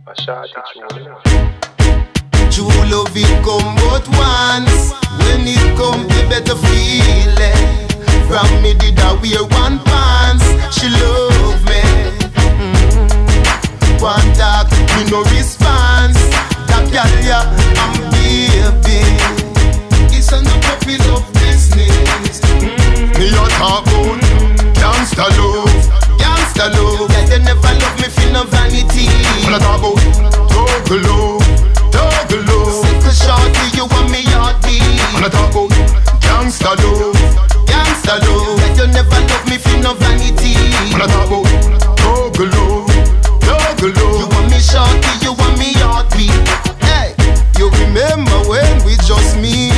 True love it come but once. When it come you better feel it. From me did I wear one pants. She love me. One talk, me no response. That girl ya, I'm baby. It's a no puppy love business. Me a talk about gangsta love, gangsta love. Yeah, they never love me for no vanity. When I talk about dog love, dog love. Sickle shorty, you want me heartbeat. When I talk about gangsta love, gangsta love. Yeah, you never love me for no vanity. When I talk about dog love, dog love. You want me shorty, you want me heartbeat. Hey, you remember when we just meet?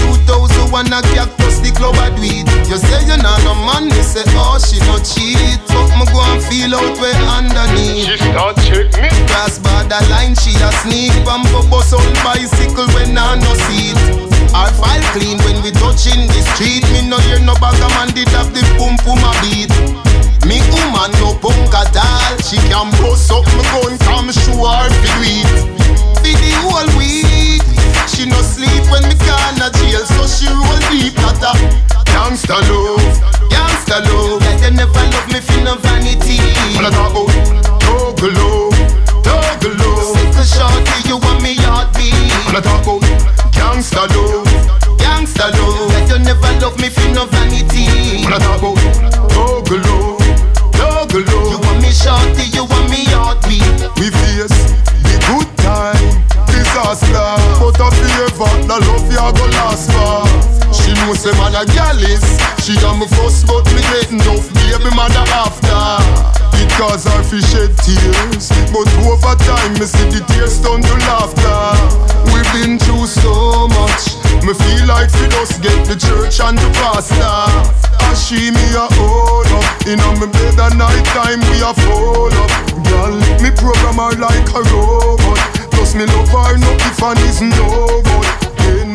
2001 a cactus, the club a do it. You say you not no man, me say oh she no cheat. Fuck me go and feel out way underneath. She start check me. Cross borderline, she a sneak. Pump up bus on bicycle when I no seat. Our file clean when we touch in the street. Me no hear no bag a man did have the pum pum a beat. Me woman no punk at all. She can bust up me gun from show her fi do it. For the whole week she no sleep when me gone a jail. So she roll deep at a gangsta love, gangsta love. Yeah, they never love me for no vanity. When I talk about dog love, dog love. Sickle shorty, you want me heartbeat. When I talk about gangsta love, gangsta love. Yeah, you never love me for no vanity. When I talk about dog love, dog love. You want me shorty, you want me heartbeat. We face the good time, disaster, but a favor, the love ya go last far. She know say man a gallus. She a me first but me get enough baby mother after. It cause her fi shed tears, but over time me see the tears turn to laughter. We've been through so much. Me feel like we just get the church and the pastor. As she me a hold up, inna me bed at night time we a fall up. Girl, me program her like a robot. Plus me love her no if and is no but.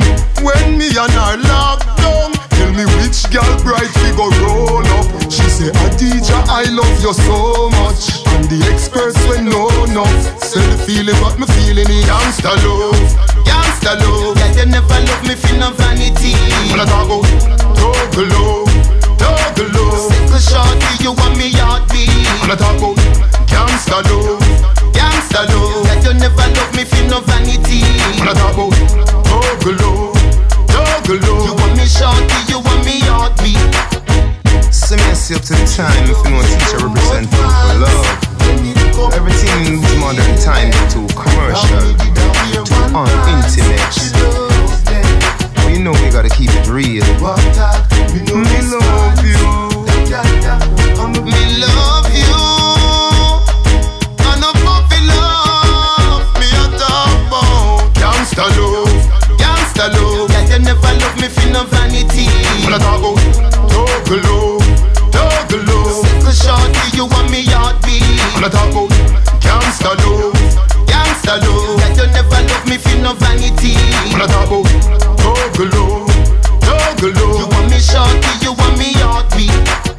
When me and her locked down, tell me which girl bright figure roll up. She say, Adija, I love you so much. And the experts when know enough. Say the feeling what me feeling is gangsta love, gangsta love. Yeah, they never love me for no vanity. When I talk about dog love, dog love. Sickle shorty, you want me heartbeat. When I talk about gangsta love, gangsta love. Yeah, you never love me for no vanity. When I talk about dog love, dog love. You want me shorty, you want me heartbeat. So me see up to the time if you know teacher represent for love. Everything is modern time, too commercial, too unintimate. But you know we gotta keep it real. Me love you, me love you. And a puppy love me a talk about gangsta love, gangsta love. Yeah, they never love me for no vanity. When I talk about dog love, dog love. Sickle shorty, you want me heartbeat. When I talk about gangsta love, gangsta love. Yeah, you never love me for no vanity. When I talk about dog love, dog love. You want me shorty, you want me heartbeat.